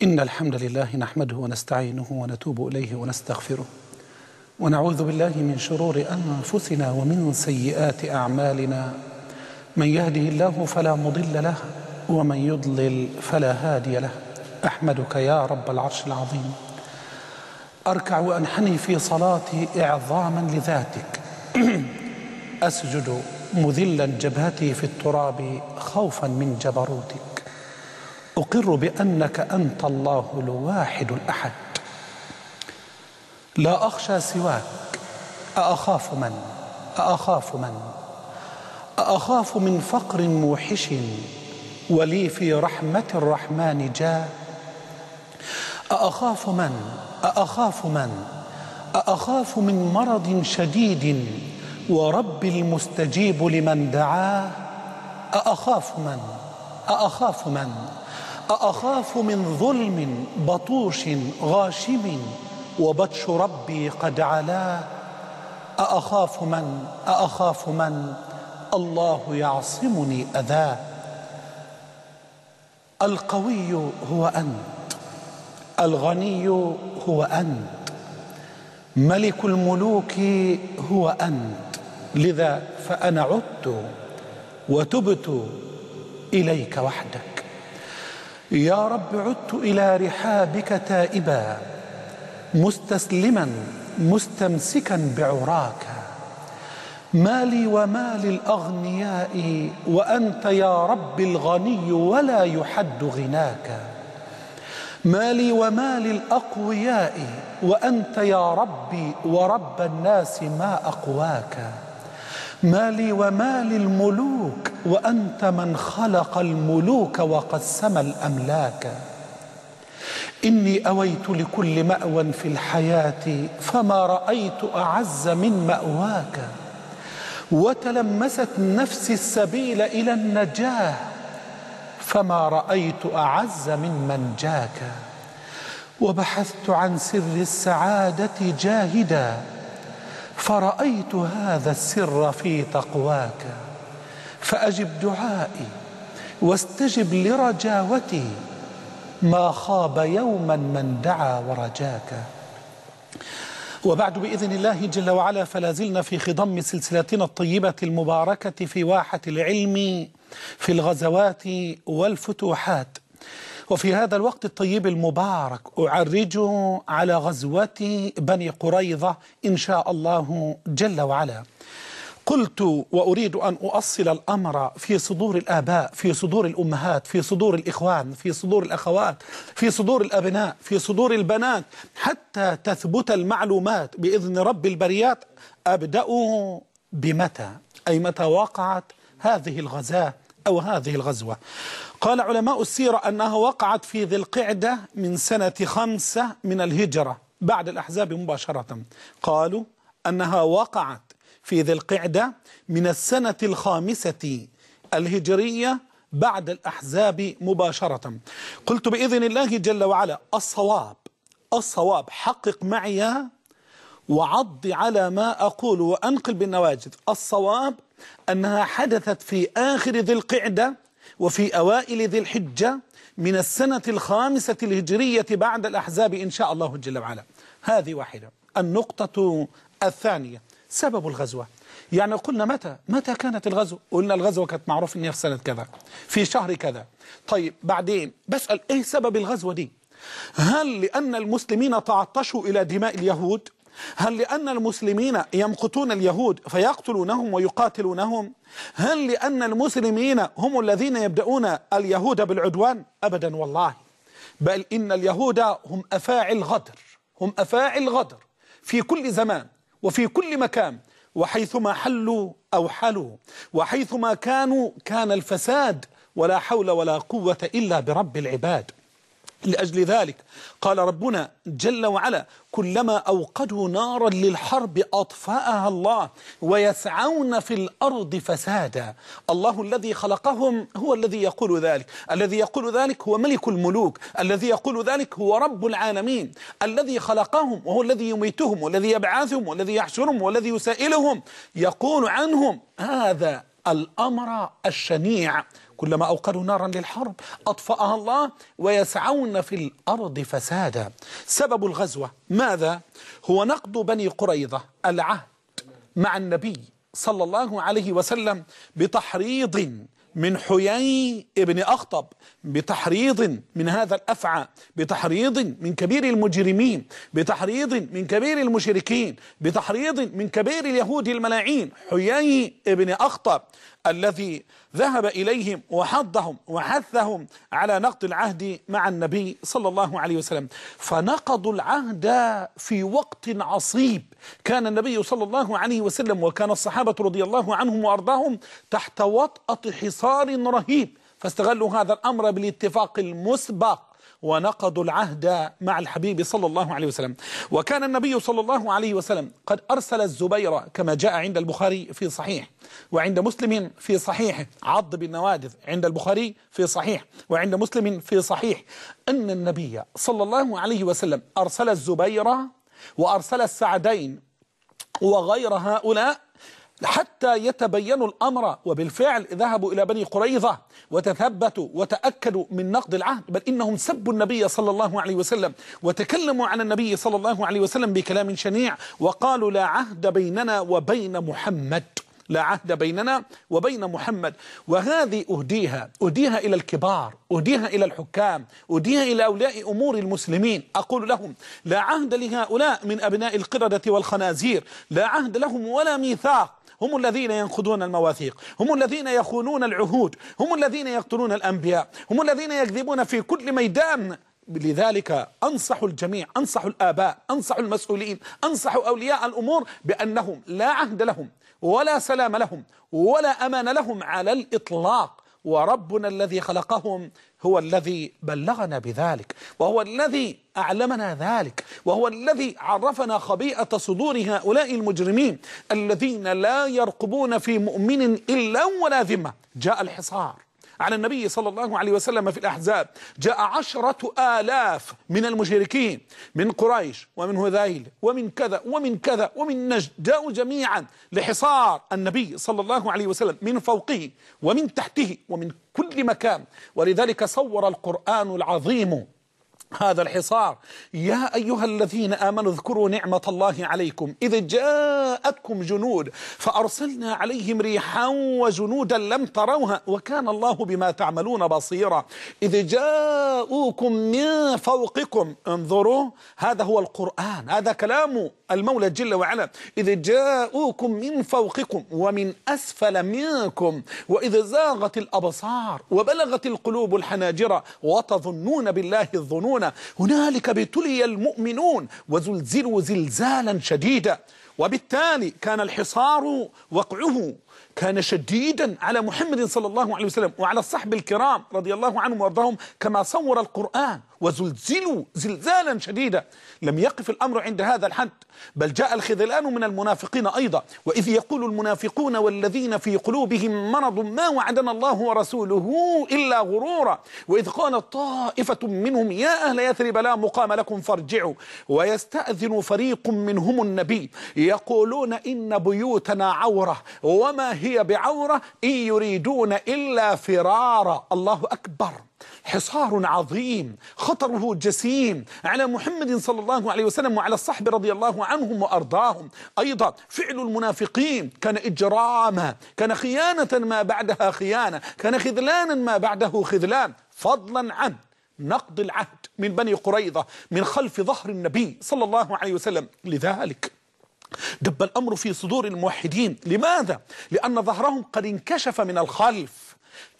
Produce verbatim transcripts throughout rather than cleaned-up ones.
إن الحمد لله نحمده ونستعينه ونتوب إليه ونستغفره ونعوذ بالله من شرور أنفسنا ومن سيئات أعمالنا. من يهده الله فلا مضل له ومن يضلل فلا هادي له. أحمدك يا رب العرش العظيم، أركع وأنحني في صلاتي إعظاما لذاتك أسجد مذلا جبهتي في التراب خوفا من جبروتك. أقر بأنك أنت الله الواحد الأحد، لا أخشى سواك. أأخاف من أأخاف من أأخاف من فقر موحش ولي في رحمة الرحمن جاء. أأخاف من أأخاف من أأخاف من مرض شديد ورب المستجيب لمن دعاه. أأخاف من أأخاف من أأخاف من ظلم بطوش غاشم وبطش ربي قد علاه. أأخاف من أأخاف من الله يعصمني أذاه. القوي هو أنت، الغني هو أنت، ملك الملوك هو أنت. لذا فأنا عدت وتبت إليك وحدك. يا رب عدت إلى رحابك تائبا مستسلما مستمسكا بعراك. مالي ومال الأغنياء وأنت يا رب الغني ولا يحد غناك. مالي ومال الأقوياء وأنت يا ربي ورب الناس ما أقواك. مالي ومال الملوك وأنت من خلق الملوك وقسم الأملاك. إني أويت لكل مأوى في الحياة فما رأيت أعز من مأواك. وتلمست نفسي السبيل إلى النجاة فما رأيت أعز من من جاك. وبحثت عن سر السعادة جاهدا فرأيت هذا السر في تقواك. فأجب دعائي واستجب لرجاوتي ما خاب يوما من دعا ورجاك. وبعد بإذن الله جل وعلا فلا زلنا في خضم سلسلتنا الطيبة المباركة في واحة العلم في الغزوات والفتوحات. وفي هذا الوقت الطيب المبارك أعرج على غزوة بني قريظة إن شاء الله جل وعلا. قلت وأريد أن أؤصل الأمر في صدور الآباء، في صدور الأمهات، في صدور الإخوان، في صدور الأخوات، في صدور الأبناء، في صدور البنات، حتى تثبت المعلومات بإذن رب البريات. أبدأ بمتى، أي متى وقعت هذه الغزاة أو هذه الغزوة. قال علماء السيرة أنها وقعت في ذي القعدة من سنة خمسة من الهجرة بعد الأحزاب مباشرة. قالوا أنها وقعت في ذي القعدة من السنة الخامسة الهجرية بعد الأحزاب مباشرة. قلت بإذن الله جل وعلا الصواب الصواب حقق معي وعض على ما أقول وأنقل بالنواجذ. الصواب أنها حدثت في آخر ذي القعدة وفي أوائل ذي الحجة من السنة الخامسة الهجرية بعد الأحزاب إن شاء الله جل وعلا. هذه واحدة. النقطة الثانية سبب الغزوة. يعني قلنا متى متى كانت الغزوة؟ قلنا الغزوة كانت معروف إنها في سنة كذا في شهر كذا. طيب بعدين بسأل إيه سبب الغزوة دي؟ هل لأن المسلمين تعطشوا إلى دماء اليهود؟ هل لأن المسلمين يمقتون اليهود فيقتلونهم ويقاتلونهم؟ هل لأن المسلمين هم الذين يبدأون اليهود بالعدوان؟ أبدا والله، بل إن اليهود هم أفاعي غدر، هم أفاعي غدر في كل زمان وفي كل مكان، وحيثما حلوا أو حلوا وحيثما كانوا كان الفساد، ولا حول ولا قوة إلا برب العباد. لأجل ذلك قال ربنا جل وعلا كلما أوقدوا نارا للحرب أطفأها الله ويسعون في الأرض فسادا. الله الذي خلقهم هو الذي يقول ذلك، الذي يقول ذلك هو ملك الملوك، الذي يقول ذلك هو رب العالمين، الذي خلقهم وهو الذي يميتهم والذي يبعثهم والذي يحشرهم والذي يسائلهم. يقول عنهم هذا الأمر الشنيع كلما أوقدوا نارا للحرب أطفأها الله ويسعون في الأرض فسادا. سبب الغزوة ماذا؟ هو نقض بني قريظة العهد مع النبي صلى الله عليه وسلم بتحريض من حيي ابن أخطب، بتحريض من هذا الأفعى، بتحريض من كبير المجرمين، بتحريض من كبير المشركين، بتحريض من كبير اليهود الملاعين حيي ابن أخطب، الذي ذهب إليهم وحضهم وحثهم على نقض العهد مع النبي صلى الله عليه وسلم. فنقضوا العهد في وقت عصيب، كان النبي صلى الله عليه وسلم وكان الصحابة رضي الله عنهم وأرضاهم تحت وطأة حصار رهيب، فاستغلوا هذا الأمر بالاتفاق المسبق ونقضوا العهد مع الحبيب صلى الله عليه وسلم. وكان النبي صلى الله عليه وسلم قد أرسل الزبير كما جاء عند البخاري في صحيح وعند مسلم في صحيح، عض بالنوادذ عند البخاري في صحيح وعند مسلم في صحيح، أن النبي صلى الله عليه وسلم أرسل الزبير وأرسل السعدين وغير هؤلاء حتى يتبينوا الأمر. وبالفعل ذهبوا إلى بني قريظة وتثبتوا وتأكدوا من نقض العهد، بل إنهم سبوا النبي صلى الله عليه وسلم وتكلموا عن النبي صلى الله عليه وسلم بكلام شنيع، وقالوا لا عهد بيننا وبين محمد، لا عهد بيننا وبين محمد. وهذه أهديها أهديها إلى الكبار، أهديها إلى الحكام، أهديها إلى أولياء أمور المسلمين. أقول لهم لا عهد لهؤلاء من أبناء القردة والخنازير، لا عهد لهم ولا ميثاق. هم الذين ينقضون المواثيق، هم الذين يخونون العهود، هم الذين يقتلون الأنبياء، هم الذين يكذبون في كل ميدان. لذلك أنصح الجميع، أنصح الآباء، أنصح المسؤولين، أنصح أولياء الأمور بأنهم لا عهد لهم ولا سلام لهم ولا أمان لهم على الإطلاق. وربنا الذي خلقهم هو الذي بلغنا بذلك، وهو الذي أعلمنا ذلك، وهو الذي عرفنا خبيئة صدور هؤلاء المجرمين الذين لا يرقبون في مؤمن إلا ولا ذمة. جاء الحصار على النبي صلى الله عليه وسلم في الأحزاب، جاء عشرة آلاف من المشركين من قريش ومن هذيل ومن كذا ومن كذا ومن نجد، جاءوا جميعا لحصار النبي صلى الله عليه وسلم من فوقه ومن تحته ومن كل مكان. ولذلك صور القرآن العظيم هذا الحصار: يا أيها الذين آمنوا اذكروا نعمة الله عليكم إذ جاءتكم جنود فأرسلنا عليهم ريحا وجنودا لم تروها وكان الله بما تعملون بصيرا. إذ جاءوكم من فوقكم، انظروا هذا هو القرآن، هذا كلام المولى جل وعلا. إذ جاءوكم من فوقكم ومن أسفل منكم وإذ زاغت الأبصار وبلغت القلوب الحناجر وتظنون بالله الظنون هنالك ابتلي المؤمنون وزلزلوا زلزالا شديدا. وبالتالي كان الحصار وقعه كان شديدا على محمد صلى الله عليه وسلم وعلى الصحب الكرام رضي الله عنهم وارضاهم كما صور القرآن، وزلزلوا زلزالا شديدا. لم يقف الأمر عند هذا الحد، بل جاء الخذلان من المنافقين أيضا. وإذ يقول المنافقون والذين في قلوبهم مرض ما وعدنا الله ورسوله إلا غرورا. وإذ قالت طائفة منهم يا أهل يثرب لا مقام لكم فارجعوا ويستأذن فريق منهم النبي يقولون إن بيوتنا عورة وما هي بعورة إن يريدون إلا فرارا. الله أكبر. حصار عظيم خطره جسيم على محمد صلى الله عليه وسلم وعلى الصحب رضي الله عنهم وأرضاهم. أيضا فعل المنافقين كان إجراما، كان خيانة ما بعدها خيانة، كان خذلانا ما بعده خذلان، فضلا عن نقض العهد من بني قريظة من خلف ظهر النبي صلى الله عليه وسلم. لذلك دب الأمر في صدور الموحدين. لماذا؟ لأن ظهرهم قد انكشف من الخلف.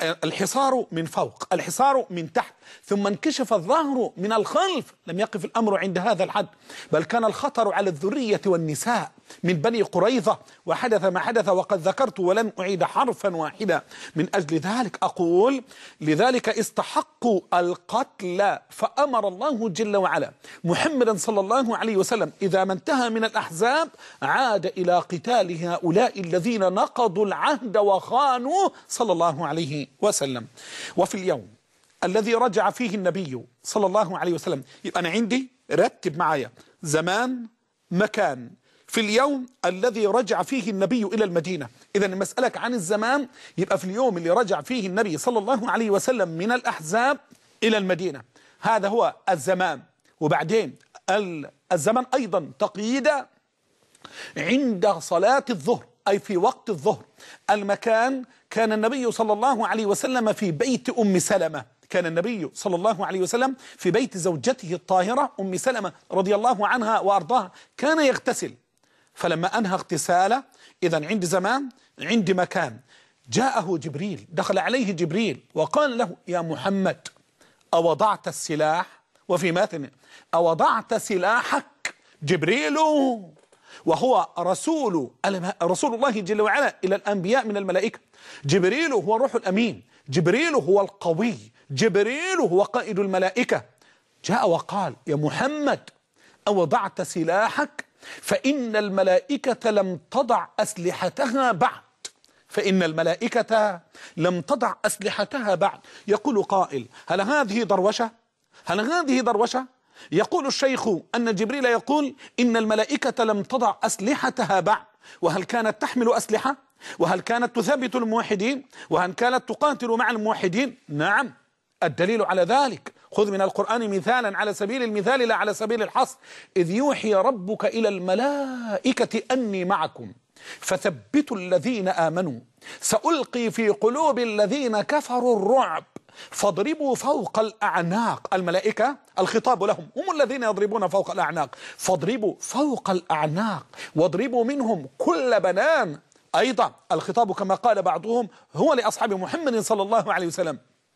الحصار من فوق، الحصار من تحت، ثم انكشف الظهر من الخلف. لم يقف الأمر عند هذا الحد، بل كان الخطر على الذرية والنساء من بني قريظة، وحدث ما حدث وقد ذكرت ولن أعيد حرفا واحدا. من أجل ذلك أقول لذلك استحقوا القتل، فأمر الله جل وعلا محمدا صلى الله عليه وسلم إذا ما انتهى من الأحزاب عاد إلى قتال هؤلاء الذين نقضوا العهد وخانوا صلى الله عليه وسلم. وفي اليوم الذي رجع فيه النبي صلى الله عليه وسلم، يبقى أنا عندي رتب معايا زمان، مكان، في اليوم الذي رجع فيه النبي إلى المدينة. إذا المسألة عن الزمان يبقى في اليوم اللي رجع فيه النبي صلى الله عليه وسلم من الأحزاب إلى المدينة، هذا هو الزمان. وبعدين الزمان أيضا تقييدا عند صلاة الظهر، أي في وقت الظهر. المكان كان النبي صلى الله عليه وسلم في بيت أم سلمة، كان النبي صلى الله عليه وسلم في بيت زوجته الطاهرة أم سلمة رضي الله عنها وأرضاها، كان يغتسل. فلما أنهى اغتساله، إذن عند زمان عند مكان، جاءه جبريل، دخل عليه جبريل وقال له: يا محمد أوضعت السلاح؟ وفي ماتن: أوضعت سلاحك؟ جبريل وهو رسول رسول الله جل وعلا إلى الأنبياء من الملائكة، جبريل هو الروح الأمين، جبريل هو القوي، جبريل هو قائد الملائكة، جاء وقال: يا محمد أوضعت سلاحك؟ فإن الملائكة لم تضع أسلحتها بعد، فإن الملائكة لم تضع أسلحتها بعد. يقول قائل: هل هذه دروشة؟ هل هذه دروشة؟ يقول الشيخ أن جبريل يقول إن الملائكة لم تضع أسلحتها بعد، وهل كانت تحمل أسلحة؟ وهل كانت تثبت الموحدين؟ وهل كانت تقاتل مع الموحدين؟ نعم، الدليل على ذلك خذ من القرآن مثالا على سبيل المثال لا على سبيل الحصر: إذ يوحي ربك إلى الملائكة أني معكم فثبتوا الذين آمنوا سألقي في قلوب الذين كفروا الرعب فاضربوا فوق الأعناق. الملائكة الخطاب لهم، هم الذين يضربون فوق الأعناق، فاضربوا فوق الأعناق واضربوا منهم كل بنان. أيضا الخطاب كما قال بعضهم هو لأصحاب محمد صلى الله عليه وسلم،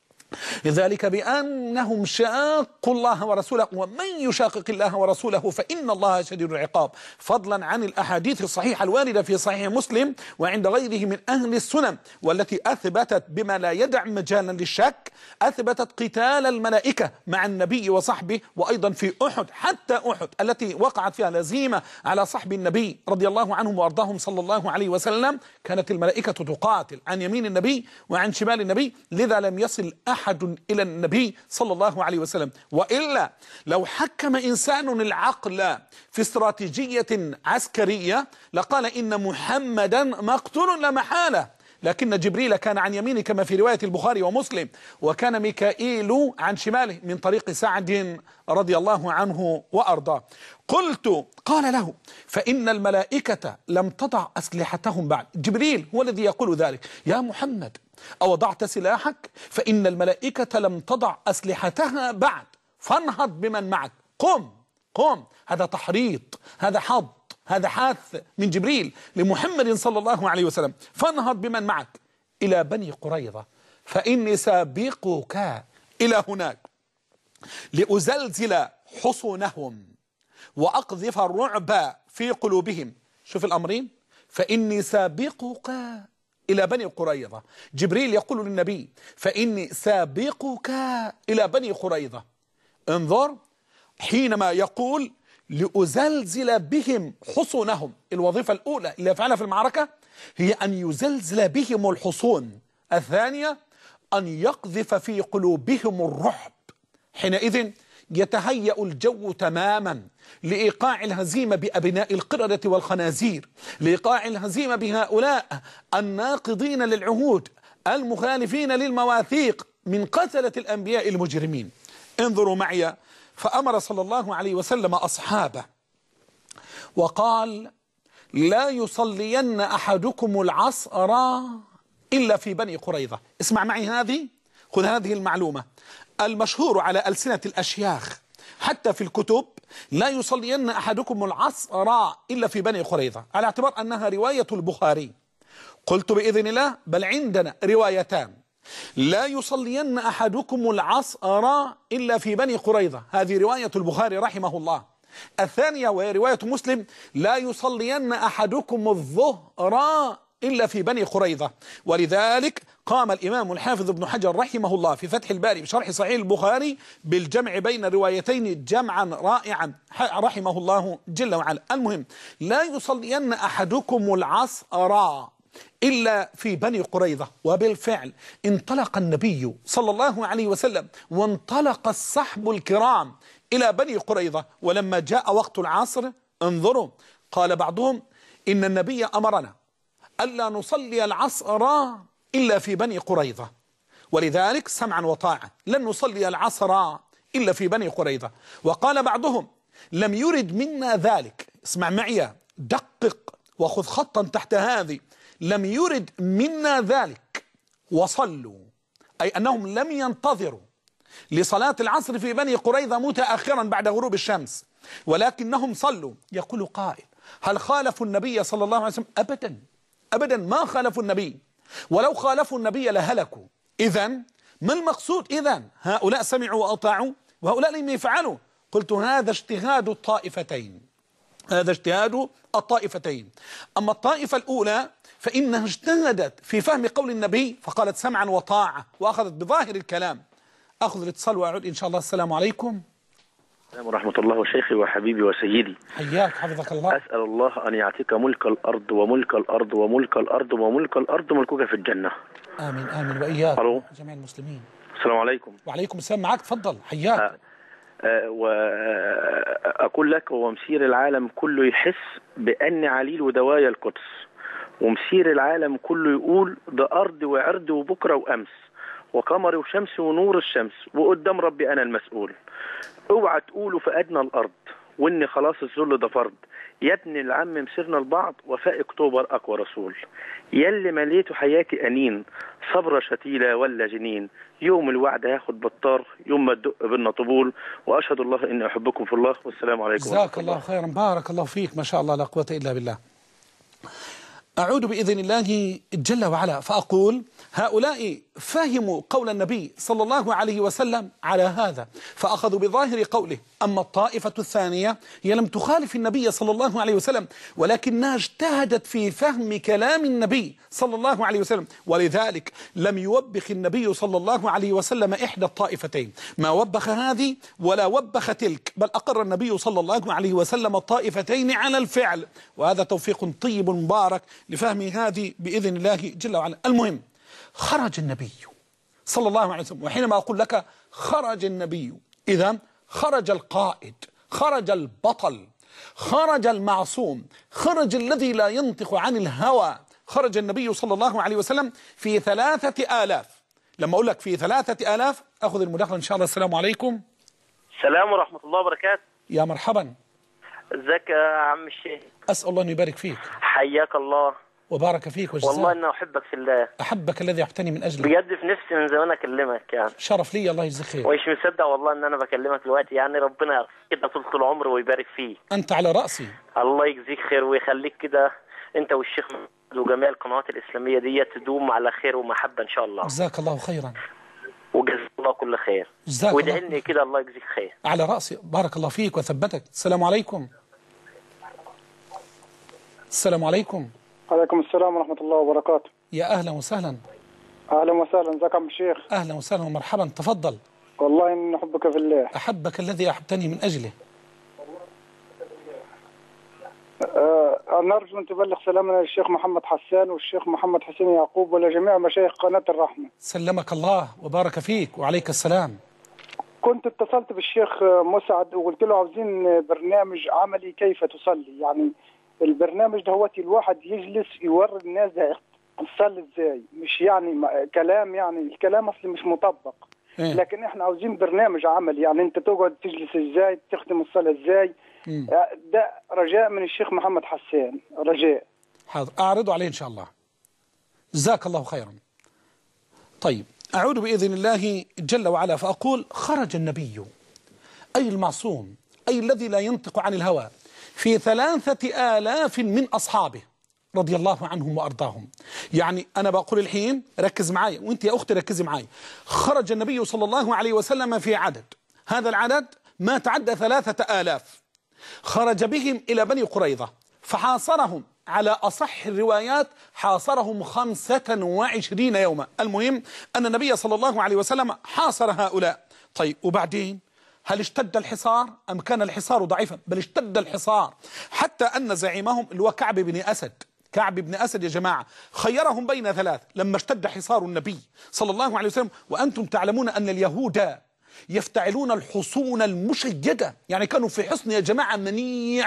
ذلك بأنهم شاقوا الله ورسوله ومن يشاقق الله ورسوله فإن الله شديد العقاب، فضلا عن الأحاديث الصحيحة الواردة في صحيح مسلم وعند غيره من أهل السنن، والتي أثبتت بما لا يدع مجالا للشك، أثبتت قتال الملائكة مع النبي وصحبه. وأيضا في أحد، حتى أحد التي وقعت فيها الهزيمة على صحب النبي رضي الله عنهم وأرضاهم صلى الله عليه وسلم، كانت الملائكة تقاتل عن يمين النبي وعن شمال النبي، لذا لم يصل أحد إلى النبي صلى الله عليه وسلم. وإلا لو حكم إنسان العقل في استراتيجية عسكرية لقال إن محمدا مقتول لا محالة، لكن جبريل كان عن يمينه كما في رواية البخاري ومسلم، وكان ميكائيل عن شماله من طريق سعد رضي الله عنه وأرضاه. قلت: قال له: فإن الملائكة لم تضع أسلحتهم بعد. جبريل هو الذي يقول ذلك: يا محمد أوضعت سلاحك؟ فإن الملائكة لم تضع أسلحتها بعد، فانهض بمن معك، قم قم. هذا تحريض، هذا حض، هذا حث من جبريل لمحمد صلى الله عليه وسلم: فانهض بمن معك إلى بني قريظة فإني سابقك إلى هناك لأزلزل حصونهم وأقذف الرعب في قلوبهم. شوف الأمرين: فإني سابقك إلى بني قريظة. جبريل يقول للنبي: فإني سابقك إلى بني قريظة. انظر، حينما يقول لأزلزل بهم حصونهم، الوظيفة الأولى اللي يفعلها في المعركة هي أن يزلزل بهم الحصون، الثانية أن يقذف في قلوبهم الرعب. حينئذ يتهيأ الجو تماما لإيقاع الهزيمة بأبناء القردة والخنازير، لإيقاع الهزيمة بهؤلاء الناقضين للعهود المخالفين للمواثيق من قتلة الأنبياء المجرمين. انظروا معي، فأمر صلى الله عليه وسلم أصحابه وقال: لا يصلين أحدكم العصر إلا في بني قريظة. اسمع معي هذه، خذ هذه المعلومة المشهور على ألسنة الأشياخ حتى في الكتب: لا يصلين أحدكم العصر إلا في بني قريظة، على اعتبار أنها رواية البخاري. قلت بإذن الله بل عندنا روايتان: لا يصلين أحدكم العصر إلا في بني قريظة، هذه رواية البخاري رحمه الله. الثانية وهي رواية مسلم: لا يصلين أحدكم الظهر إلا في بني قريظة. ولذلك قام الإمام الحافظ ابن حجر رحمه الله في فتح الباري بشرح صحيح البخاري بالجمع بين الروايتين جمعا رائعا رحمه الله جل وعلا. المهم: لا يصلين أحدكم العصر إلا في بني قريظة. وبالفعل انطلق النبي صلى الله عليه وسلم وانطلق الصحب الكرام إلى بني قريظة، ولما جاء وقت العصر انظروا قال بعضهم إن النبي أمرنا ألا نصلي العصر إلا في بني قريظة، ولذلك سمعا وطاعة لن نصلي العصر إلا في بني قريظة. وقال بعضهم لم يرد منا ذلك، اسمع معي دقق وخذ خطا تحت هذه، لم يرد منا ذلك وصلوا، أي أنهم لم ينتظروا لصلاة العصر في بني قريظة متأخرا بعد غروب الشمس، ولكنهم صلوا. يقول قائل هل خالفوا النبي صلى الله عليه وسلم؟ أبدا أبدا ما خالفوا النبي، ولو خالفوا النبي لهلكوا. إذن ما المقصود؟ إذن هؤلاء سمعوا وأطاعوا وهؤلاء لم يفعلوا. قلت هذا اجتهاد الطائفتين، هذا اجتهاد الطائفتين. أما الطائفة الأولى فإنها اجتهدت في فهم قول النبي فقالت سمعا وطاعة وأخذت بظاهر الكلام. أخذ الاتصال وأعود إن شاء الله. السلام عليكم. السلام ورحمة الله وشيخي وحبيبي وسيدي. حياك حفظك الله. أسأل الله أن يعطيك ملك الأرض وملك الأرض وملك الأرد وملك الأرض ملكك في الجنة. آمين آمين وإياك جميع المسلمين. السلام عليكم. وعليكم السلام. معك تفضل. حياك. أه أه وأقول لك ومسير العالم كله يحس بأن عليل ودوايا القدس، ومسير العالم كله يقول ده أرض وعرض وبكرة وأمس وقمر وشمس ونور الشمس وقدام ربي أنا المسؤول. اوعى تقولوا في أدنى الأرض وإن خلاص الذل ده فرض. يا ابن العم مسيرنا البعض وفاء أكتوبر أقوى رسول. يلي مليتوا حياتي أنين صبرة شتيلة ولا جنين، يوم الوعد هياخد بطار يوم ما تدق بينا طبول. وأشهد الله إني أحبكم في الله والسلام عليكم. جزاك الله خيرا. بارك الله فيك. ما شاء الله لا قوة إلا بالله. أعود بإذن الله جل وعلا فأقول هؤلاء فهموا قول النبي صلى الله عليه وسلم على هذا فأخذوا بظاهر قوله. أما الطائفة الثانية هي لم تخالف النبي صلى الله عليه وسلم ولكنها اجتهدت في فهم كلام النبي صلى الله عليه وسلم، ولذلك لم يوبخ النبي صلى الله عليه وسلم إحدى الطائفتين، ما وبخ هذه ولا وبخ تلك، بل أقر النبي صلى الله عليه وسلم الطائفتين على الفعل، وهذا توفيق طيب مبارك لفهم هذه بإذن الله جل وعلا. المهم خرج النبي صلى الله عليه وسلم، وحينما أقول لك خرج النبي إذا خرج القائد، خرج البطل، خرج المعصوم، خرج الذي لا ينطق عن الهوى. خرج النبي صلى الله عليه وسلم في ثلاثة آلاف. لما أقول لك في ثلاثة آلاف أخذ المداخلة إن شاء الله. السلام عليكم. السلام ورحمة الله وبركاته. يا مرحبا. ازيك يا عم الشيخ؟ أسأل الله أن يبارك فيك. حياك الله وبارك فيك وجزاك. والله أنا أحبك في الله. أحبك الذي أحتني من أجله. بجد في نفسي من زمان أكلمك يعني. شرف لي. الله يجزيك خير. ومش مصدق والله إن أنا بكلمك دلوقتي، يعني ربنا كده طول العمر ويبارك فيه. أنت على رأسي. الله يجزيك خير ويخليك كده أنت والشيخ وجميع القنوات الإسلامية دي تدوم على خير ومحبة إن شاء الله. جزاك الله خيرا. وجزاك الله كل خير. جزاك الله. وادعي كده الله يجزيك خير. على رأسي. بارك الله فيك وثبتك. السلام عليكم. السلام عليكم. عليكم السلام ورحمة الله وبركاته. يا أهلا وسهلا. أهلا وسهلا. ازيك يا عم الشيخ؟ أهلا وسهلا ومرحبا. تفضل. والله إني أحبك في الله. أحبك الذي أحبتني من أجله. أه أنا أرجو أن تبلغ سلامنا للشيخ محمد حسان والشيخ محمد حسين يعقوب ولجميع مشايخ قناة الرحمة. سلمك الله وبارك فيك وعليك السلام. كنت اتصلت بالشيخ مسعد وقلت له عاوزين برنامج عملي كيف تصلي، يعني البرنامج ده هو الواحد يجلس يوري الناس ده تصلي ازاي، مش يعني كلام، يعني الكلام اصلي مش مطبق. إيه؟ لكن احنا عاوزين برنامج عملي، يعني انت تقعد تجلس ازاي، تختم الصلاة ازاي. مم. ده رجاء من الشيخ محمد حسان، رجاء. حاضر أعرضه عليه إن شاء الله. جزاك الله خيرا. طيب أعود بإذن الله جل وعلا فأقول خرج النبي أي المعصوم أي الذي لا ينطق عن الهوى في ثلاثة آلاف من أصحابه رضي الله عنهم وأرضاهم. يعني أنا بقول الحين ركز معي وانت يا أختي ركزي معي. خرج النبي صلى الله عليه وسلم في عدد، هذا العدد ما تعدى ثلاثة آلاف. خرج بهم إلى بني قريظة فحاصرهم، على أصح الروايات حاصرهم خمسة وعشرين يوما. المهم أن النبي صلى الله عليه وسلم حاصر هؤلاء. طيب وبعدين هل اشتد الحصار أم كان الحصار ضعيفا؟ بل اشتد الحصار حتى أن زعيمهم اللي هو كعب بن أسد، كعب بن أسد يا جماعة خيرهم بين ثلاث لما اشتد حصار النبي صلى الله عليه وسلم. وأنتم تعلمون أن اليهود يفتعلون الحصون المشيدة، يعني كانوا في حصن يا جماعة منيع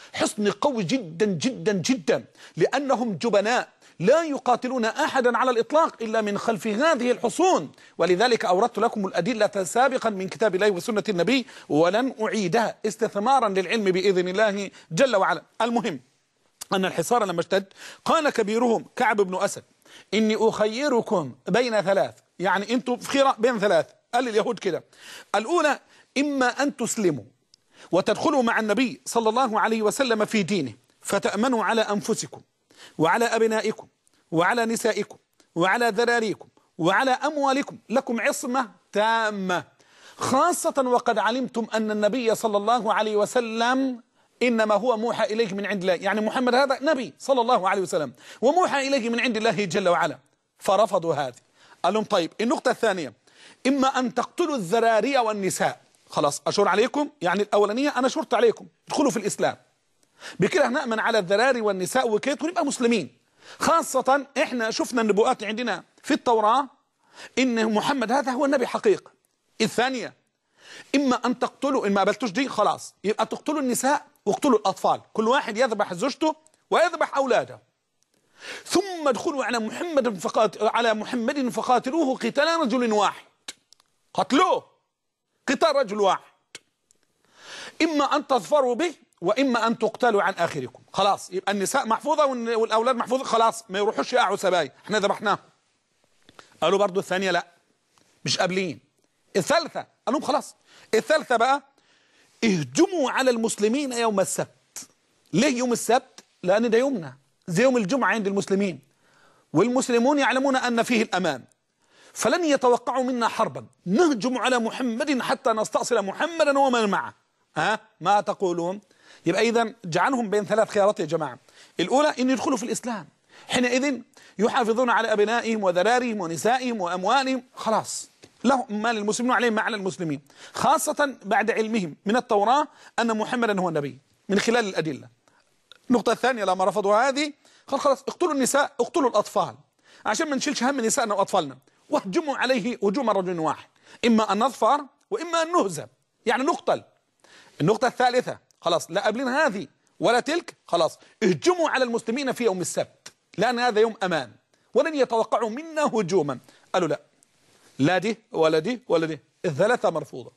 حصن قوي جدا جدا جدا، لأنهم جبناء لا يقاتلون أحدا على الإطلاق إلا من خلف هذه الحصون. ولذلك أوردت لكم الأدلة سابقا من كتاب الله وسنة النبي ولن أعيدها استثمارا للعلم بإذن الله جل وعلا. المهم أن الحصار لما اشتد قال كبيرهم كعب بن أسد إني أخيركم بين ثلاث، يعني أنتم في خيرة بين ثلاث. قال لليهود كده: الأولى إما أن تسلموا وتدخلوا مع النبي صلى الله عليه وسلم في دينه فتأمنوا على أنفسكم وعلى أبنائكم وعلى نسائكم وعلى ذراريكم وعلى أموالكم، لكم عصمة تامة، خاصة وقد علمتم أن النبي صلى الله عليه وسلم إنما هو موحى إليه من عند الله، يعني محمد هذا نبي صلى الله عليه وسلم وموحى إليه من عند الله جل وعلا. فرفضوا هذه. قال لهم: طيب النقطة الثانية إما أن تقتلوا الذراري والنساء. خلاص أشور عليكم، يعني الأولانية أنا شرط عليكم ادخلوا في الإسلام، بكده نأمن على الذراري والنساء وكيت ونبقى مسلمين. خاصة إحنا شفنا النبوءات عندنا في التوراة إن محمد هذا هو النبي حقيقة. الثانية إما أن تقتلوا، إن ما قبلتوش دي خلاص يبقى تقتلوا النساء واقتلوا الأطفال، كل واحد يذبح زوجته ويذبح أولاده، ثم ادخلوا على محمد فقات على محمد فقاتلوه قتال رجل واحد، قتلوه قتال رجل واحد، إما أن تظفروا به وإما أن تقتلوا عن آخركم. خلاص يبقى النساء محفوظة والأولاد محفوظة، خلاص ما يروحوش يقعوا سبايا، احنا ذبحناهم. قالوا برضو الثانية لا مش قابلين. الثالثة قال لهم خلاص الثالثة بقى اهجموا على المسلمين يوم السبت. ليه يوم السبت؟ لأن ده يومنا زي يوم الجمعة عند المسلمين، والمسلمون يعلمون أن فيه الأمان، فلن يتوقعوا منا حربا نهجم على محمد حتى نستأصل محمدا ومن معه. ها ما تقولون؟ يبقى إذن جعلهم بين ثلاث خيارات يا جماعة. الأولى أن يدخلوا في الإسلام، حينئذ يحافظون على أبنائهم وذراريهم ونسائهم وأموالهم، خلاص لهم ما للمسلمين عليهم ما على المسلمين، خاصة بعد علمهم من التوراة أن محمدا هو النبي من خلال الأدلة. النقطة الثانية لما رفضوا هذه قال خلاص اقتلوا النساء اقتلوا الأطفال عشان ما نشيلش هم نسائنا وأطفالنا، واهجموا عليه هجوم رجل واحد، إما أن نظفر وإما أن نهزم يعني نقتل. النقطة الثالثة خلاص لا قبلين هذه ولا تلك، خلاص اهجموا على المسلمين في يوم السبت لأن هذا يوم أمان ولن يتوقعوا منا هجوما. قالوا لا لا دي ولا دي ولا دي، الثلاثة مرفوضة.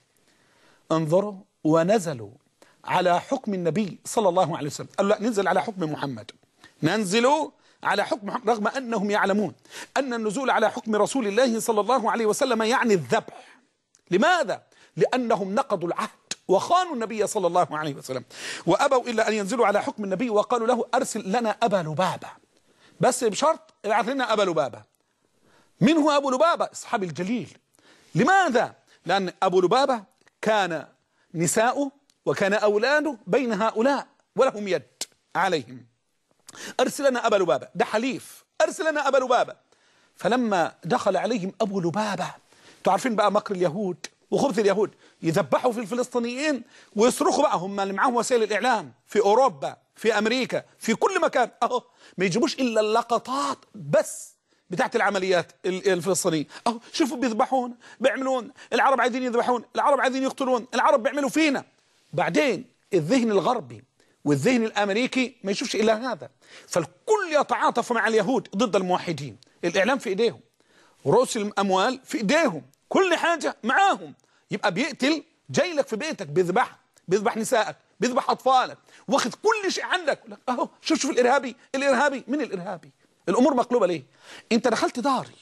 انظروا ونزلوا على حكم النبي صلى الله عليه وسلم، قالوا لا ننزل على حكم محمد، ننزلوا على حكم محمد رغم أنهم يعلمون أن النزول على حكم رسول الله صلى الله عليه وسلم يعني الذبح. لماذا؟ لأنهم نقضوا العهد وخانوا النبي صلى الله عليه وسلم وأبوا إلا أن ينزلوا على حكم النبي، وقالوا له أرسل لنا أبا لبابة، بس بشرط ابعث لنا أبا لبابة. من هو أبو لبابة؟ الصحابي الجليل. لماذا؟ لأن أبو لبابة كان نساؤه وكان أولاده بين هؤلاء ولهم يد عليهم. أرسل لنا أبا لبابة، ده حليف، أرسل لنا أبا لبابة. فلما دخل عليهم أبو لبابة، تعرفين بقى مكر اليهود وخبث اليهود، يذبحوا في الفلسطينيين ويصرخوا بقى، هم اللي معاهم وسائل الإعلام في أوروبا في أمريكا في كل مكان، أهو ما يجيبوش إلا اللقطات بس بتاعت العمليات الفلسطينية. أهو شوفوا بيذبحون بيعملون، العرب عايزين يذبحون، العرب عايزين يقتلون، العرب بيعملوا فينا. بعدين الذهن الغربي والذهن الأمريكي ما يشوفش إلا هذا، فالكل يتعاطف مع اليهود ضد الموحدين. الإعلام في إيديهم، رؤوس الأموال في إيديهم، كل حاجة معاهم. يبقى بيقتل جاي لك في بيتك بيذبح بيذبح نسائك بيذبح أطفالك، واخد كل شيء عندك. أهو شوف شوف الإرهابي الإرهابي من الإرهابي. الأمور مقلوبة ليه؟ أنت دخلت داري،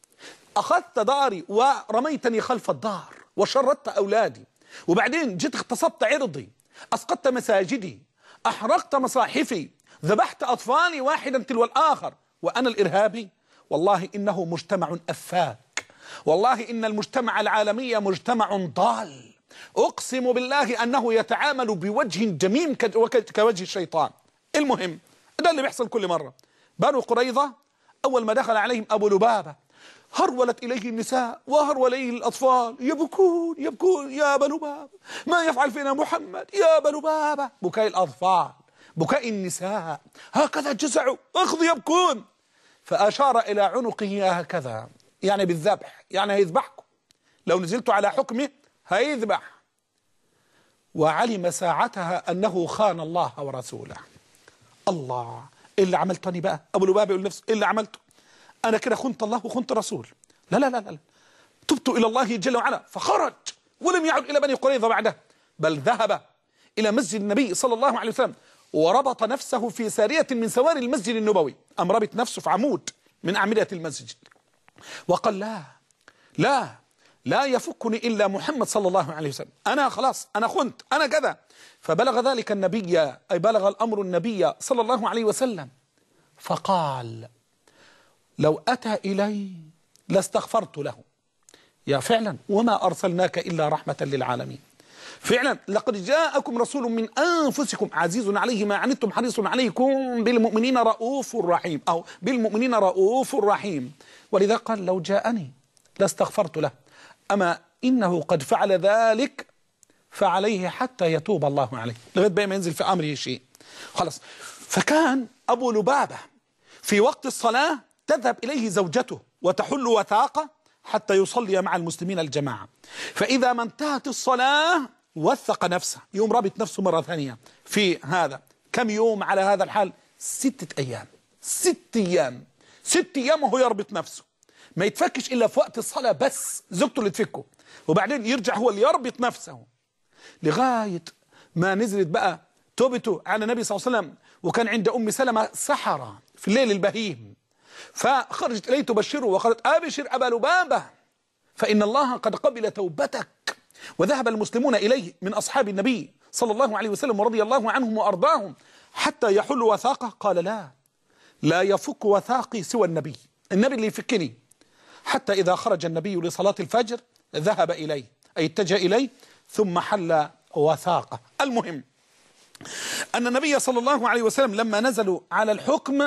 أخذت داري ورميتني خلف الدار وشردت أولادي، وبعدين جيت اغتصبت عرضي، أسقطت مساجدي، أحرقت مصاحفي، ذبحت أطفالي واحدا تلو الآخر، وأنا الإرهابي؟ والله إنه مجتمع أفاك، والله إن المجتمع العالمي مجتمع ضال، أقسم بالله أنه يتعامل بوجه جميل كوجه الشيطان. المهم ده اللي بيحصل كل مرة. بنو قريظة أول ما دخل عليهم أبو لبابة هرولت إليه النساء وهرول إليه الأطفال، يبكون يبكون يا أبا لبابة ما يفعل فينا محمد يا أبا لبابة، بكاء الأطفال بكاء النساء، هكذا جزعوا أخذوا يبكون. فأشار إلى عنقه هكذا يعني بالذبح، يعني هيذبحكم، لو نزلتوا على حكمه هيذبح. وعلم ساعتها أنه خان الله ورسوله. الله، إيه اللي عملتني بقى؟ أبو لبابة يقول نفسه إيه اللي عملته؟ أنا كده خنت الله وخنت الرسول. لا لا لا لا، تبت إلى الله جل وعلا، فخرج ولم يعد إلى بني قريظة بعده، بل ذهب إلى مسجد النبي صلى الله عليه وسلم وربط نفسه في سارية من سواري المسجد النبوي، أم ربط نفسه في عمود من أعمدة المسجد، وقال لا لا لا يفكني إلا محمد صلى الله عليه وسلم، أنا خلاص أنا خنت أنا كذا. فبلغ ذلك النبي، أي بلغ الأمر النبي صلى الله عليه وسلم، فقال لو أتى إلي لاستغفرت له. يا فعلا، وما أرسلناك إلا رحمة للعالمين. فعلا لقد جاءكم رسول من أنفسكم عزيز عليه ما عنتم حريص عليكم بالمؤمنين رؤوف رحيم، أو بالمؤمنين رؤوف رحيم. ولذا قال لو جاءني لاستغفرت له، أما إنه قد فعل ذلك فعليه حتى يتوب الله عليه، لغاية بقى ما ينزل في أمره شيء خلاص. فكان أبو لبابة في وقت الصلاة تذهب إليه زوجته وتحل وثاقة حتى يصلي مع المسلمين الجماعة، فإذا ما انتهت الصلاة وثق نفسه، يوم رابط نفسه مرة ثانية في هذا. كم يوم على هذا الحال؟ ستة أيام ست أيام ست أيام وهو يربط نفسه، ما يتفكش إلا في وقت الصلاة بس، زوجته اللي تفكه، وبعدين يرجع هو اللي يربط نفسه، لغاية ما نزلت بقى توبته على النبي صلى الله عليه وسلم. وكان عند أم سلمة سحرة في الليل البهيم، فخرجت إليه تبشره وقالت أبشر أبا لبابة فإن الله قد قبل توبتك. وذهب المسلمون إليه من أصحاب النبي صلى الله عليه وسلم ورضي الله عنهم وأرضاهم حتى يحل وثاقه. قال لا لا يفك وثاقي سوى النبي، النبي اللي يفكني. حتى إذا خرج النبي لصلاة الفجر ذهب إليه، أي اتجه إليه ثم حل وثاقه. المهم أن النبي صلى الله عليه وسلم لما نزلوا على الحكم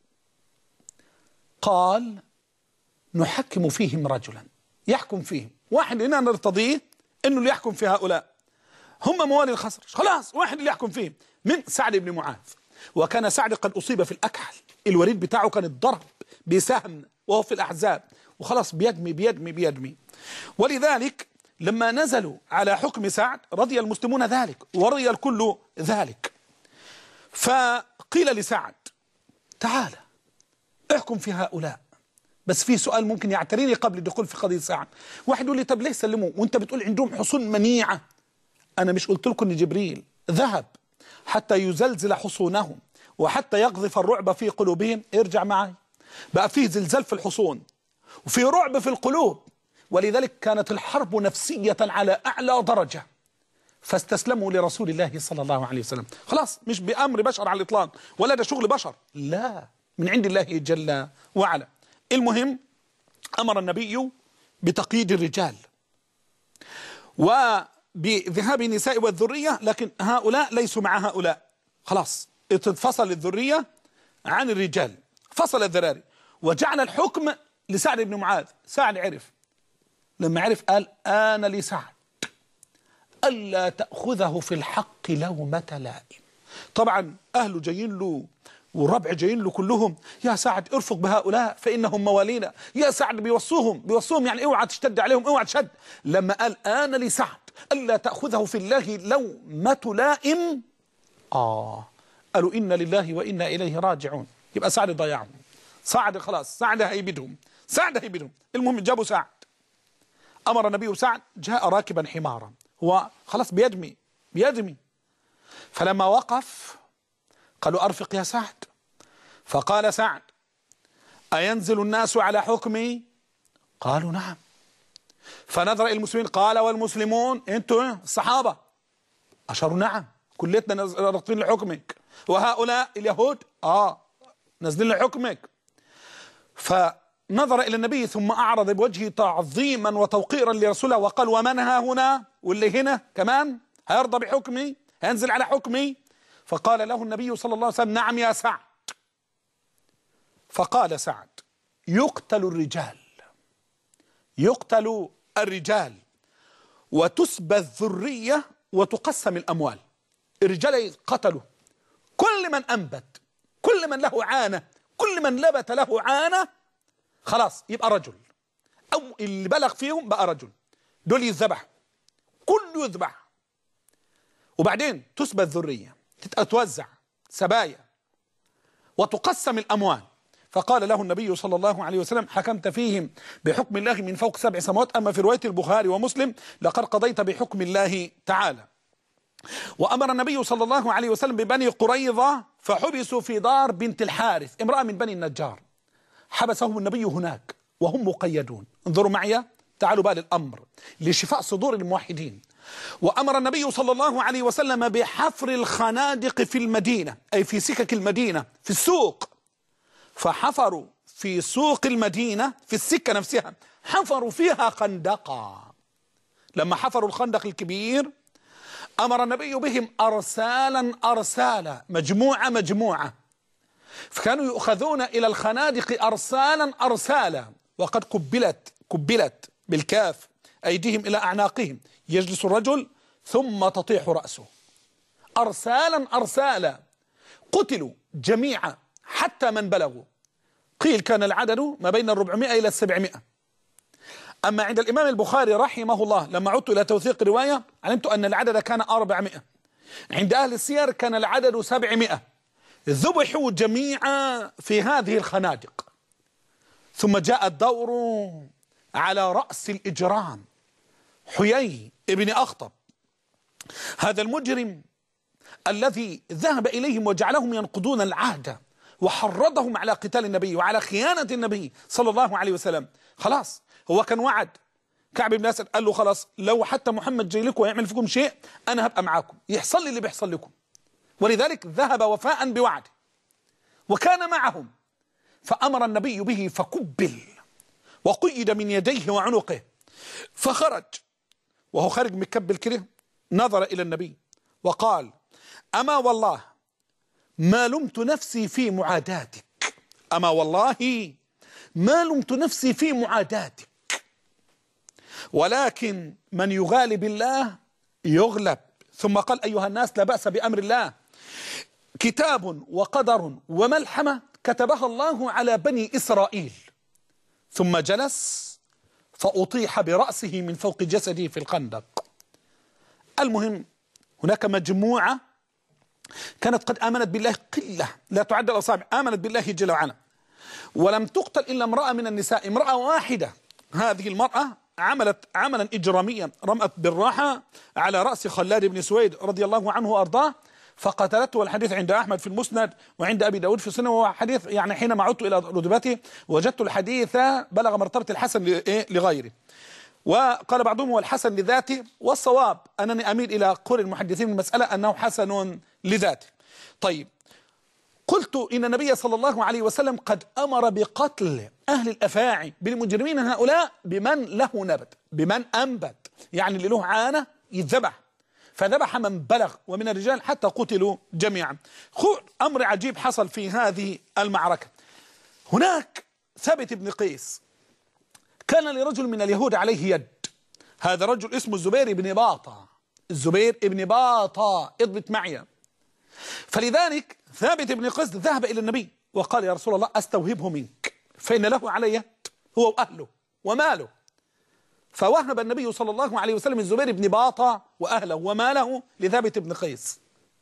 قال نحكم فيهم رجلا يحكم فيهم، واحد هنا نرتضيه انه اللي يحكم في هؤلاء، هم موالي الخزرج، خلاص واحد اللي يحكم فيهم، من سعد بن معاذ. وكان سعد قد أصيب في الأكحل، الوريد بتاعه كان اتضرب بسهم وهو في الأحزاب، وخلاص بيدمي بيدمي بيدمي. ولذلك لما نزلوا على حكم سعد رضي المسلمون ذلك ورضي الكل ذلك. فقيل لسعد تعال احكم في هؤلاء، بس في سؤال ممكن يعتريني قبل الدخول في قضية سعد. واحد يقول لي طب ليه سلموا وانت بتقول عندهم حصون منيعة؟ انا مش قلت لكم ان جبريل ذهب حتى يزلزل حصونهم وحتى يقذف الرعب في قلوبهم؟ ارجع معي، بقى فيه زلزال في الحصون وفي رعب في القلوب، ولذلك كانت الحرب نفسية على أعلى درجة، فاستسلموا لرسول الله صلى الله عليه وسلم. خلاص مش بأمر بشر على الإطلاق، ولا ده شغل بشر، لا، من عند الله جل وعلا. المهم أمر النبي بتقييد الرجال وبذهاب النساء والذرية، لكن هؤلاء ليسوا مع هؤلاء، خلاص اتفصل الذرية عن الرجال، فصل الذراري، وجعل الحكم لسعد بن معاذ. سعد عرف، لما عرف قال آن لسعد ألا تأخذه في الحق لومة لائم. طبعا أهله جايين له والربع جايين له كلهم، يا سعد ارفق بهؤلاء فإنهم موالينا، يا سعد بيوصوهم بيوصوهم يعني اوعى تشتد عليهم، اوعى تشد. لما قال آن لسعد ألا تأخذه في الله لومة لائم، آه قالوا إنا لله وإنا إليه راجعون، يبقى سعد ضيعهم، سعد خلاص، سعد هيبدهم، سعد هيبدهم. المهم جابوا سعد، أمر النبي سعد، جاء راكبا حمارا، هو خلاص بيدمي بيدمي. فلما وقف قالوا أرفق يا سعد، فقال سعد أينزل الناس على حكمي؟ قالوا نعم. فنظر إلى المسلمين قال والمسلمون انتوا الصحابة؟ أشاروا نعم، كلتنا نازلين لحكمك. وهؤلاء اليهود؟ آه نازلين لحكمك. فنظر إلى النبي ثم أعرض بوجهه تعظيما وتوقيرا لرسوله وقال ومن ها هنا؟ واللي هنا كمان هيرضى بحكمي؟ هينزل على حكمي؟ فقال له النبي صلى الله عليه وسلم نعم يا سعد. فقال سعد يقتل الرجال، يقتل الرجال وتسبى الذرية وتقسم الأموال. الرجال قتلوا كل من أنبت، كل من له عانة، كل من لبت له عانة خلاص يبقى رجل، أو اللي بلغ فيهم بقى رجل، دول يذبح، كله يذبح. وبعدين تثبت ذرية، تتوزع سبايا وتقسم الأموال. فقال له النبي صلى الله عليه وسلم: حكمت فيهم بحكم الله من فوق سبع سماوات. أما في رواية البخاري ومسلم: لقد قضيت بحكم الله تعالى. وأمر النبي صلى الله عليه وسلم ببني قريظة فحبسوا في دار بنت الحارث، امرأة من بني النجار. حبسهم النبي هناك وهم مقيدون. انظروا معي، تعالوا بقى للأمر لشفاء صدور الموحدين. وأمر النبي صلى الله عليه وسلم بحفر الخنادق في المدينة، أي في سكك المدينة في السوق. فحفروا في سوق المدينة في السكة نفسها، حفروا فيها خندقا. لما حفروا الخندق الكبير أمر النبي بهم أرسالا أرسالا، مجموعة مجموعة، فكانوا يؤخذون إلى الخنادق أرسالا أرسالا، وقد قبلت قبلت بالكاف أيديهم إلى أعناقهم، يجلس الرجل ثم تطيح رأسه. أرسالا أرسالا، قتلوا جميعا حتى من بلغوا. قيل كان العدد ما بين الربعمائة إلى السبعمائة. أما عند الإمام البخاري رحمه الله لما عدت إلى توثيق رواية علمت أن العدد كان أربعمائة. عند أهل السير كان العدد سبعمائة. ذبحوا جميعا في هذه الخنادق. ثم جاء الدور على رأس الإجرام حيي ابن أخطب، هذا المجرم الذي ذهب إليهم وجعلهم ينقضون العهد وحرضهم على قتال النبي وعلى خيانة النبي صلى الله عليه وسلم. خلاص هو كان وعد كعب بن أسد، قال له خلاص لو حتى محمد جاي لكم ويعمل فيكم شيء أنا هبقى معاكم، يحصل لي اللي بيحصل لكم. ولذلك ذهب وفاء بوعده وكان معهم. فأمر النبي به فكبل وقيد من يديه وعنقه، فخرج وهو خارج مكبل كده نظر إلى النبي وقال: أما والله ما لمت نفسي في معاداتك، أما والله ما لمت نفسي في معاداتك، ولكن من يغالب الله يغلب. ثم قال: أيها الناس لا بأس بأمر الله، كتاب وقدر وملحمة كتبها الله على بني إسرائيل. ثم جلس فأطيح برأسه من فوق جسده في الخندق. المهم هناك مجموعة كانت قد آمنت بالله، قلة لا تعد الأصابع، آمنت بالله جل وعلا، ولم تقتل إلا امرأة من النساء، امرأة واحدة. هذه المرأة عملت عملا إجراميا، رمت بالراحة على رأس خلاد بن سويد رضي الله عنه وأرضاه فقتلته. والحديث عند أحمد في المسند وعند أبي داود في السنة، وهو حديث يعني حينما عدت إلى رتبته وجدت الحديث بلغ مرتبة الحسن لغيره. وقال بعضهم هو الحسن لذاته، والصواب أنني أميل إلى قول المحدثين من المسألة أنه حسن لذاته. طيب، قلت إن النبي صلى الله عليه وسلم قد أمر بقتل أهل الأفاعي بالمجرمين هؤلاء بمن له نبت، بمن أنبت، يعني اللي له عانة يتذبح، فذبح من بلغ ومن الرجال حتى قتلوا جميعا. أمر عجيب حصل في هذه المعركة. هناك ثابت بن قيس كان لرجل من اليهود عليه يد، هذا رجل اسمه الزبير بن باطة، الزبير بن باطة، اضبط معي. فلذلك ثابت بن قيس ذهب إلى النبي وقال: يا رسول الله أستوهبه منك فإن له علي يد، هو وأهله وماله. فوهب النبي صلى الله عليه وسلم الزبير بن باطة وأهله وماله لثابت بن قيس.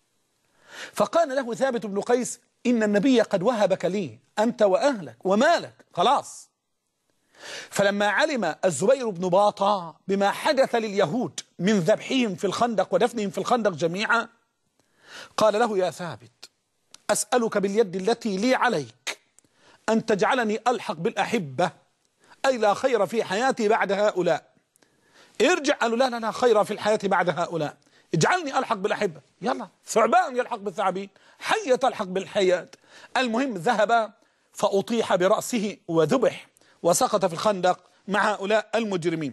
فقال له ثابت بن قيس: إن النبي قد وهبك لي أنت وأهلك ومالك، خلاص. فلما علم الزبير بن باطة بما حدث لليهود من ذبحهم في الخندق ودفنهم في الخندق جميعا قال له: يا ثابت أسألك باليد التي لي عليك أن تجعلني ألحق بالأحبة، أي لا خير في حياتي بعد هؤلاء. ارجع. قالوا: لا لا لا خير في الحياة بعد هؤلاء، اجعلني ألحق بالأحبة. يلا، ثعبان يلحق بالثعابين، حية تلحق بالحياة. المهم ذهب فأطيح برأسه وذبح وسقط في الخندق مع هؤلاء المجرمين.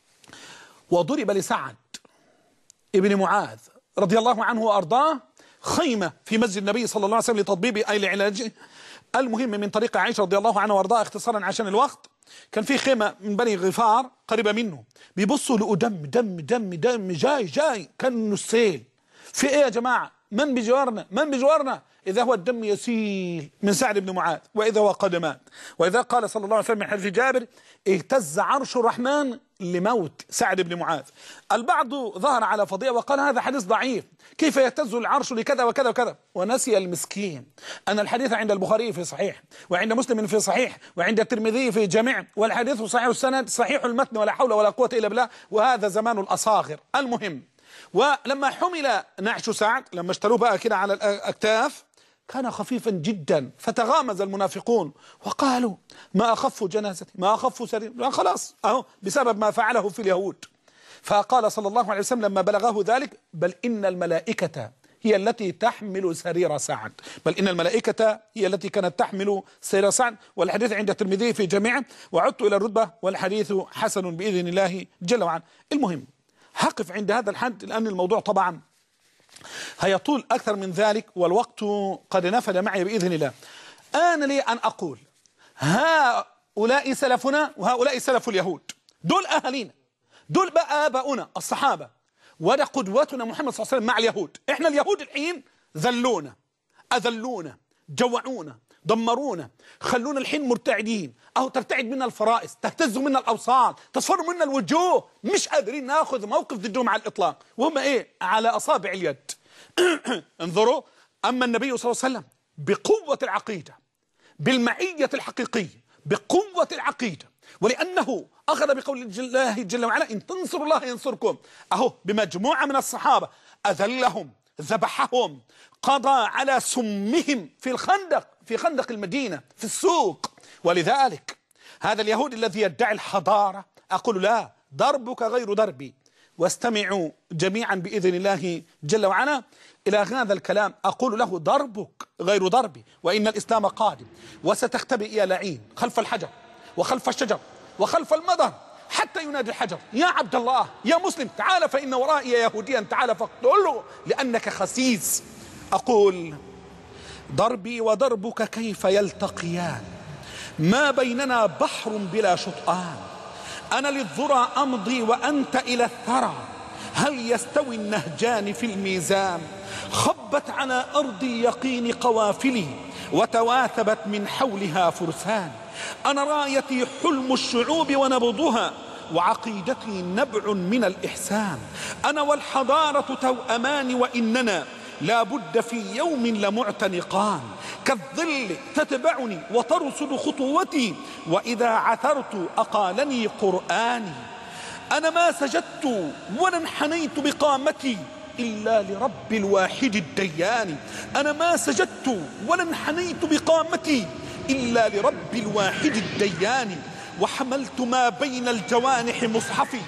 وضرب لسعد ابن معاذ رضي الله عنه وأرضاه خيمة في مسجد النبي صلى الله عليه وسلم لتطبيبه أي لعلاجه. المهم من طريق عائشة رضي الله عنها وأرضاه اختصارا عشان الوقت، كان في خيمة من بني غفار قريبة منه، بيبصوا لقوا دم دم دم دم جاي جاي كأنه السيل. في ايه يا جماعة؟ من بجوارنا؟ من بجوارنا؟ إذا هو الدم يسيل من سعد بن معاذ وإذا هو قد مات. وإذا قال صلى الله عليه وسلم من حديث جابر اهتز عرش الرحمن لموت سعد بن معاذ. البعض ظهر على فضية وقال هذا حديث ضعيف، كيف يهتز العرش لكذا وكذا وكذا، ونسي المسكين أن الحديث عند البخاري في صحيح، وعند مسلم في صحيح، وعند الترمذي في جميع، والحديث صحيح السند صحيح المتن ولا حول ولا قوة إلا بالله، وهذا زمان الأصاغر. المهم، ولما حمل نعش سعد لما اشتروه بقى كده على الأكتاف كان خفيفا جدا، فتغامز المنافقون وقالوا ما أخف جنازتي ما أخف سرير، خلاص أهو بسبب ما فعله في اليهود. فقال صلى الله عليه وسلم لما بلغه ذلك بل إن الملائكة هي التي تحمل سرير سعد، بل إن الملائكة هي التي كانت تحمل سرير سعد. والحديث عند الترمذي في جميعه. وعدت إلى الرتبة والحديث حسن بإذن الله جل وعلا. المهم هقف عند هذا الحد لأن الموضوع طبعا هيطول أكثر من ذلك والوقت قد نفد معي بإذن الله. آن لي أن أقول هؤلاء سلفنا وهؤلاء سلف اليهود، دول أهالينا، دول بقى آباؤنا الصحابة، وده قدوتنا محمد صلى الله عليه وسلم مع اليهود. إحنا اليهود الحين ذلونا، أذلونا، جوعونا، دمرونا، خلونا الحين مرتعدين، أو ترتعد منا الفرائس، تهتز منا الأوصال، تصفر منا الوجوه، مش قادرين ناخذ موقف ضدهم على الإطلاق، وهم إيه؟ على أصابع اليد. انظروا، أما النبي صلى الله عليه وسلم بقوة العقيدة، بالمعية الحقيقية، بقوة العقيدة، ولأنه أخذ بقول الله جل وعلا إن تنصروا الله ينصركم، أهو بمجموعة من الصحابة أذلهم، ذبحهم، قضى على سمهم في الخندق، في خندق المدينة، في السوق. ولذلك هذا اليهود الذي يدعي الحضارة أقول لا، ضربك غير ضربي. واستمعوا جميعا بإذن الله جل وعلا إلى هذا الكلام، أقول له ضربك غير ضربي، وإن الإسلام قادم وستختبئ يا لعين خلف الحجر وخلف الشجر وخلف المضر حتى ينادي الحجر يا عبد الله يا مسلم تعال فإن ورائي يهوديا تعال فاقتله لأنك خسيس. أقول ضربي وضربك كيف يلتقيان، ما بيننا بحر بلا شطآن، أنا للذرى أمضي وأنت إلى الثرى، هل يستوي النهجان في الميزان؟ خبت على أرض اليقين قوافلي وتواثبت من حولها فرسان، أنا رايتي حلم الشعوب ونبضها وعقيدتي نبع من الإحسان، أنا والحضارة توأمان وإننا لا بد في يوم لمعتنقان، كالظل تتبعني وترصد خطوتي وإذا عثرت أقالني قرآني، أنا ما سجدت ولا انحنيت بقامتي إلا لرب الواحد الديان، أنا ما سجدت ولا انحنيت بقامتي إلا لرب الواحد الديان، وحملت ما بين الجوانح مصحفي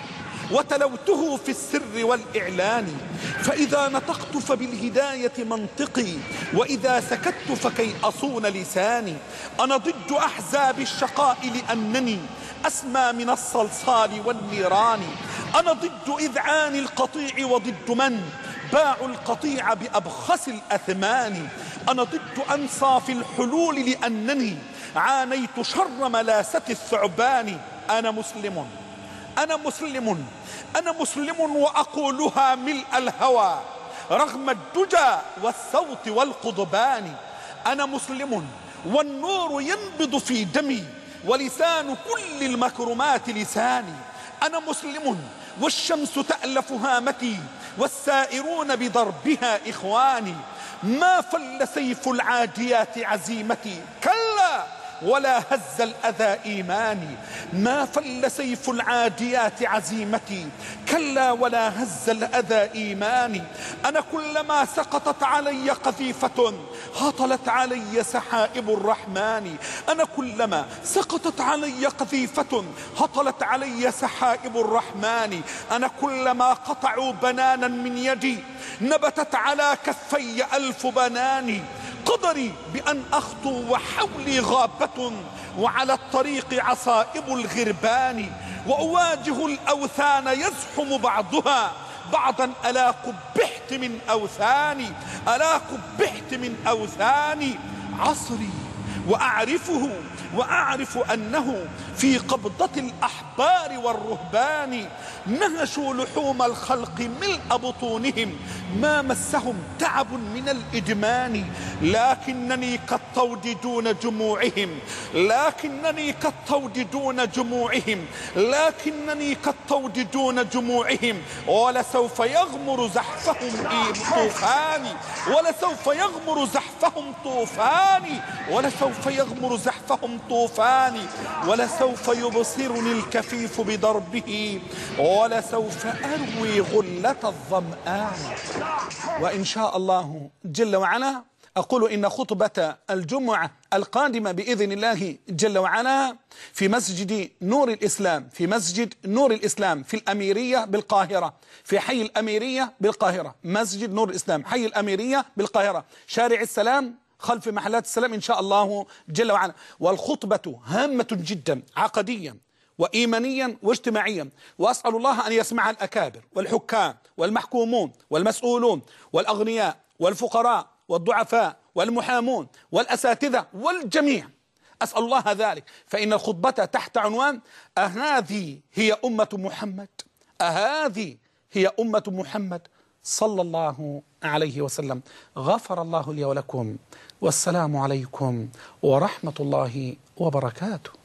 وتلوته في السر والإعلان، فإذا نطقت فبالهداية منطقي وإذا سكت فكي أصون لساني، أنا ضد أحزاب الشقاء لأنني أسمى من الصلصال والنيران، أنا ضد إذعان القطيع وضد من باعوا القطيع بأبخس الأثمان، أنا ضد أنصاف الحلول لأنني عانيت شر ملاسة الثعبان، أنا مسلم أنا مسلم أنا مسلم وأقولها ملء الهوى رغم الدجى والصوت والقضبان، أنا مسلم والنور ينبض في دمي ولسان كل المكرمات لساني، أنا مسلم والشمس تألف هامتي والسائرون بضربها إخواني، ما فل سيف العاديات عزيمتي كلا ولا هز الأذى إيماني، ما فل سيف العاديات عزيمتي كلا ولا هز الأذى إيماني، أنا كلما سقطت علي قذيفة هطلت علي سحائب الرحمن، أنا كلما سقطت علي قذيفة هطلت علي سحائب الرحمن، أنا كلما قطعوا بنانا من يدي نبتت على كفي ألف بنان، قدري بأن أخطو وحولي غابة وعلى الطريق عصائب الغربان، وأواجه الأوثان يزحم بعضها بعضا ألا قبحت من أوثاني ألا قبحت من أوثاني، عصري وأعرفه وأعرف أنه في قبضة الأحبار والرهبان نهشوا لحوم الخلق ملء بطونهم ما مسهم تعب من الإدمان، لكنني كالطود دون جموعهم لكنني كالطود دون جموعهم لكنني كالطود دون جموعهم ولسوف يغمر زحفهم طوفان ولسوف يغمر زحفهم طوفان ولسوف يغمر زحفهم طوفان ولسوف يبصرني الكفيف بضربه ولسوف أروي غلة الظمآن. وإن شاء الله جل وعلا أقول إن خطبة الجمعة القادمة بإذن الله جل وعلا في مسجد نور الإسلام في مسجد نور الإسلام في الأميرية بالقاهرة، في حي الأميرية بالقاهرة، مسجد نور الإسلام حي الأميرية بالقاهرة، شارع السلام خلف محلات السلام إن شاء الله جل وعلا. والخطبة هامة جدا عقديا وإيمانيا واجتماعيا، وأسأل الله أن يسمعها الأكابر والحكام والمحكومون والمسؤولون والأغنياء والفقراء والضعفاء والمحامون والأساتذة والجميع، أسأل الله ذلك، فإن الخطبة تحت عنوان أهذه هي أمة محمد أهذه هي أمة محمد صلى الله عليه وسلم. غفر الله لي ولكم، والسلام عليكم ورحمة الله وبركاته.